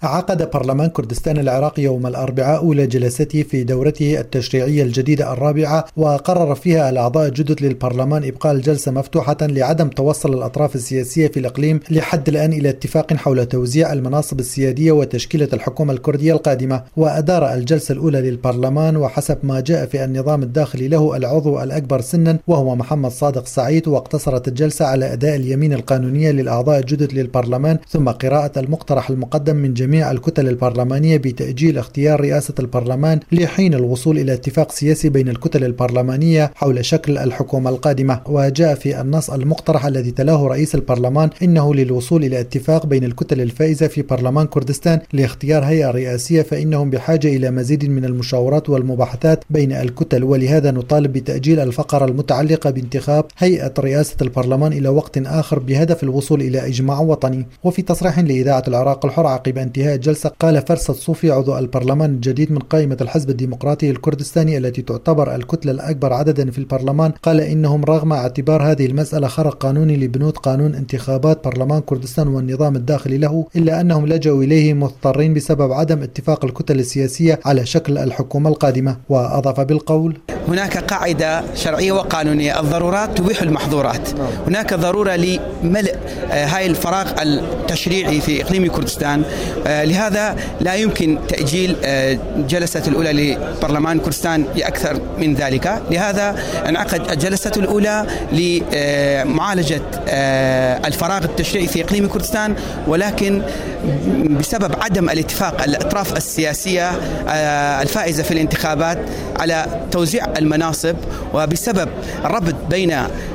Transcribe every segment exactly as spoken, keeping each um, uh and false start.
عقد برلمان كردستان العراقي يوم الأربعاء أولى جلسته في دورته التشريعية الجديدة الرابعة، وقرر فيها الأعضاء الجدد للبرلمان إبقاء الجلسة مفتوحة لعدم توصل الأطراف السياسية في الإقليم لحد الآن إلى اتفاق حول توزيع المناصب السيادية وتشكيلة الحكومة الكردية القادمة. وأدار الجلسة الأولى للبرلمان وحسب ما جاء في النظام الداخلي له العضو الأكبر سنا وهو محمد صادق سعيد، واقتصرت الجلسة على أداء اليمين القانونية للأعضاء الجدد للبرلمان ثم قراءة المقترح المقدم من جميع الكتل البرلمانية بتأجيل اختيار رئاسة البرلمان لحين الوصول إلى اتفاق سياسي بين الكتل البرلمانية حول شكل الحكومة القادمة. وجاء في النص المقترح الذي تلاه رئيس البرلمان إنه للوصول إلى اتفاق بين الكتل الفائزة في برلمان كردستان لاختيار هيئة رئاسية فإنهم بحاجة إلى مزيد من المشاورات والمباحثات بين الكتل، ولهذا نطالب بتأجيل الفقرة المتعلقة بانتخاب هيئة رئاسة البرلمان إلى وقت آخر بهدف الوصول إلى إجماع وطني. وفي تصريح لإذاعة العراق الحر عقب انتهاء الجلسة قال فرصة صوفي عضو البرلمان الجديد من قائمة الحزب الديمقراطي الكردستاني التي تعتبر الكتلة الأكبر عددا في البرلمان، قال إنهم رغم اعتبار هذه المسألة خرق قانوني لبنود قانون انتخابات برلمان كردستان والنظام الداخلي له، إلا أنهم لجأوا إليه مضطرين بسبب عدم اتفاق الكتل السياسية على شكل الحكومة القادمة. وأضاف بالقول: هناك قاعدة شرعية وقانونية، الضرورات تبيح المحظورات. هناك ضرورة لملء هاي الفراغ التشريعي في إقليم كردستان، لهذا لا يمكن تأجيل جلسة الأولى لبرلمان كردستان لأكثر من ذلك. لهذا انعقد الجلسة الأولى لمعالجة الفراغ التشريعي في إقليم كردستان، ولكن بسبب عدم الاتفاق الأطراف السياسية الفائزة في الانتخابات على توزيع المناصب، وبسبب الربط بين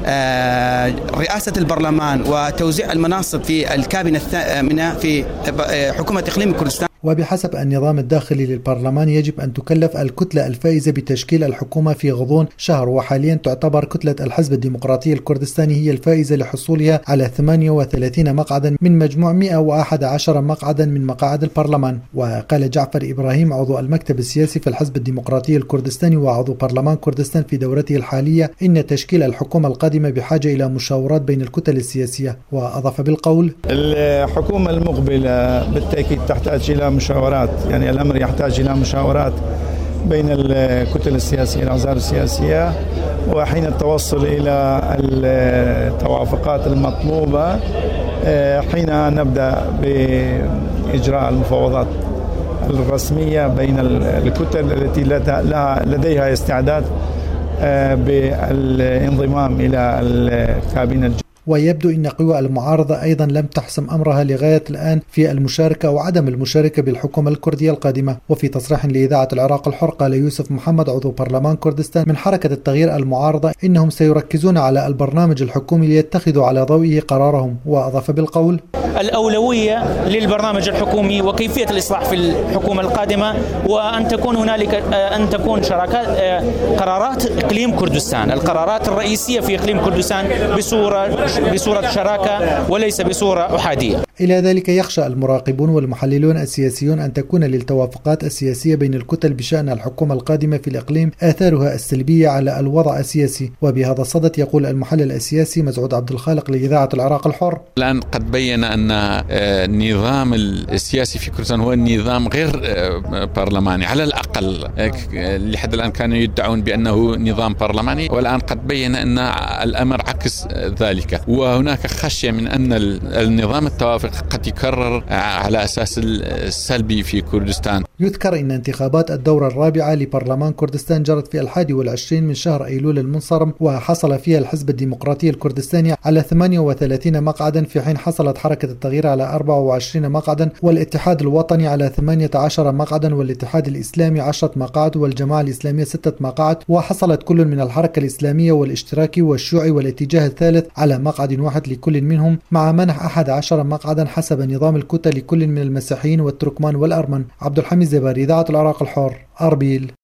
رئاسة البرلمان وتوزيع المناصب في الكابينة الثامنة في حكومة إقليم كردستان. وبحسب النظام الداخلي للبرلمان يجب أن تكلف الكتلة الفائزة بتشكيل الحكومة في غضون شهر، وحاليا تعتبر كتلة الحزب الديمقراطي الكردستاني هي الفائزة لحصولها على ثمانية وثلاثين مقعدا من مجموع مئة وأحد عشر مقعدا من مقاعد البرلمان. وقال جعفر إبراهيم عضو المكتب السياسي في الحزب الديمقراطي الكردستاني وعضو برلمان كردستان في دورته الحالية إن تشكيل الحكومة القادمة بحاجة إلى مشاورات بين الكتل السياسية. وأضاف بالقول: الحكومة المقبلة بالتأكيد تحتاج إلى مشاورات، يعني الأمر يحتاج إلى مشاورات بين الكتل السياسية الأحزاب السياسية، وحين التوصل إلى التوافقات المطلوبة حين نبدأ بإجراء المفاوضات الرسمية بين الكتل التي لديها استعداد بالانضمام إلى الكابينة الجديدة. ويبدو أن قوى المعارضة أيضا لم تحسم أمرها لغاية الآن في المشاركة أو عدم المشاركة بالحكومة الكردية القادمة. وفي تصريح لإذاعة العراق الحر قال يوسف محمد عضو برلمان كردستان من حركة التغيير المعارضة إنهم سيركزون على البرنامج الحكومي ليتخذوا على ضوئه قرارهم. وأضاف بالقول: الأولوية للبرنامج الحكومي وكيفية الإصلاح في الحكومة القادمة، وأن تكون هنالك أن تكون شراكات قرارات إقليم كردستان، القرارات الرئيسية في إقليم كردستان بصورة بصورة شراكة وليس بصورة أحادية. إلى ذلك يخشى المراقبون والمحللون السياسيون أن تكون للتوافقات السياسية بين الكتل بشأن الحكومة القادمة في الإقليم آثارها السلبية على الوضع السياسي. وبهذا الصدد يقول المحلل السياسي مسعود عبد الخالق لإذاعة العراق الحر: الآن قد بين أن النظام السياسي في كردستان هو النظام غير برلماني على الأقل. لحد الآن كانوا يدعون بأنه نظام برلماني، والآن قد بين أن الأمر عكس ذلك، وهناك خشية من أن النظام التوافق قد يكرر على أساس السلبي في كردستان. يذكر أن انتخابات الدورة الرابعة لبرلمان كردستان جرت في الحادي والعشرين من شهر أيلول المنصرم، وحصل فيها الحزب الديمقراطي الكردستاني على ثمانية وثلاثين مقعدا، في حين حصلت حركة التغيير على أربعة وعشرين مقعدا، والاتحاد الوطني على ثمانية عشر مقعدا، والاتحاد الإسلامي عشرة مقاعد، والجماعة الإسلامية ستة مقاعد. وحصلت كل من الحركة الإسلامية والاشتراكي والشيوعي والاتجاه الثالث على مقعد واحد لكل منهم، مع منح أحد عشر مقعدا حسب نظام الكتل لكل من المسيحيين والتركمان والأرمن. عبد الحميد زباري، إذاعة العراق الحر، أربيل.